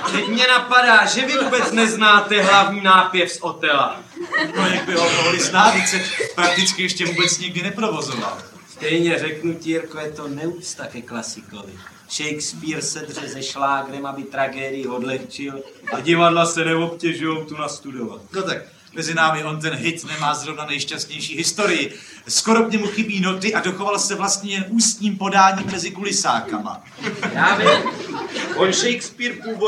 Teď mě napadá, že vy vůbec neznáte hlavní nápěv z Otela. No jak by ho mohli znát, víc se prakticky ještě vůbec nikdy neprovozoval. Stejně řeknu ti, Jirko, je to neúcta ke klasikovi. Shakespeare se dře se šlágrem, aby tragédii odlehčil a divadla se neobtěžujou tu nastudovat. No tak, mezi námi on ten hit nemá zrovna nejšťastnější historii. Skoro k němu chybí noty a dochoval se vlastně jen ústním podáním mezi kulisákama. Já vím, on Shakespeare původně